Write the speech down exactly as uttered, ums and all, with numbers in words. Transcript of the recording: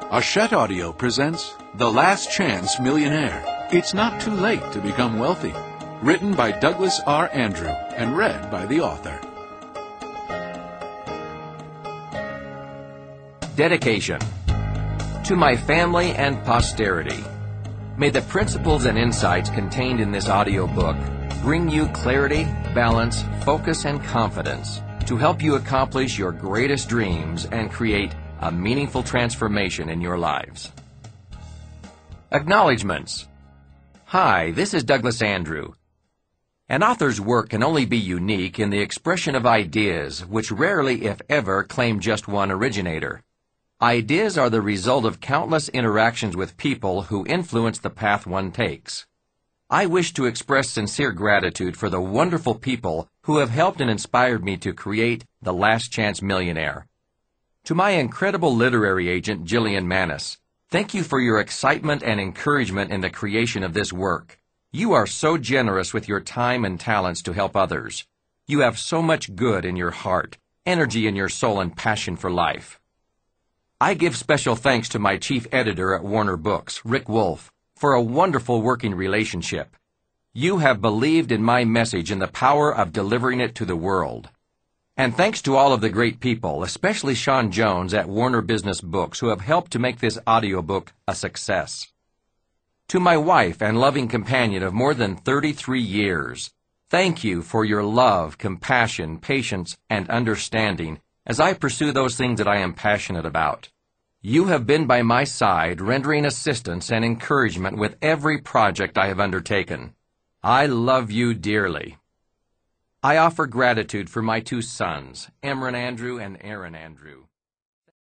Hachette Audio presents The Last Chance Millionaire. It's not too late to become wealthy. Written by Douglas R. Andrew and read by the author. Dedication. To my family and posterity, may the principles and insights contained in this audiobook bring you clarity, balance, focus, and confidence to help you accomplish your greatest dreams and create a meaningful transformation in your lives. Acknowledgements. Hi, this is Douglas Andrew. An author's work can only be unique in the expression of ideas which rarely, if ever, claim just one originator. Ideas are the result of countless interactions with people who influence the path one takes. I wish to express sincere gratitude for the wonderful people who have helped and inspired me to create The Last Chance Millionaire. To my incredible literary agent, Jillian Manis, thank you for your excitement and encouragement in the creation of this work. You are so generous with your time and talents to help others. You have so much good in your heart, energy in your soul, and passion for life. I give special thanks to my chief editor at Warner Books, Rick Wolf, for a wonderful working relationship. You have believed in my message and the power of delivering it to the world. And thanks to all of the great people, especially Sean Jones at Warner Business Books, who have helped to make this audiobook a success. To my wife and loving companion of more than thirty-three years, thank you for your love, compassion, patience, and understanding as I pursue those things that I am passionate about. You have been by my side, rendering assistance and encouragement with every project I have undertaken. I love you dearly. I offer gratitude for my two sons, Emran Andrew and Aaron Andrew.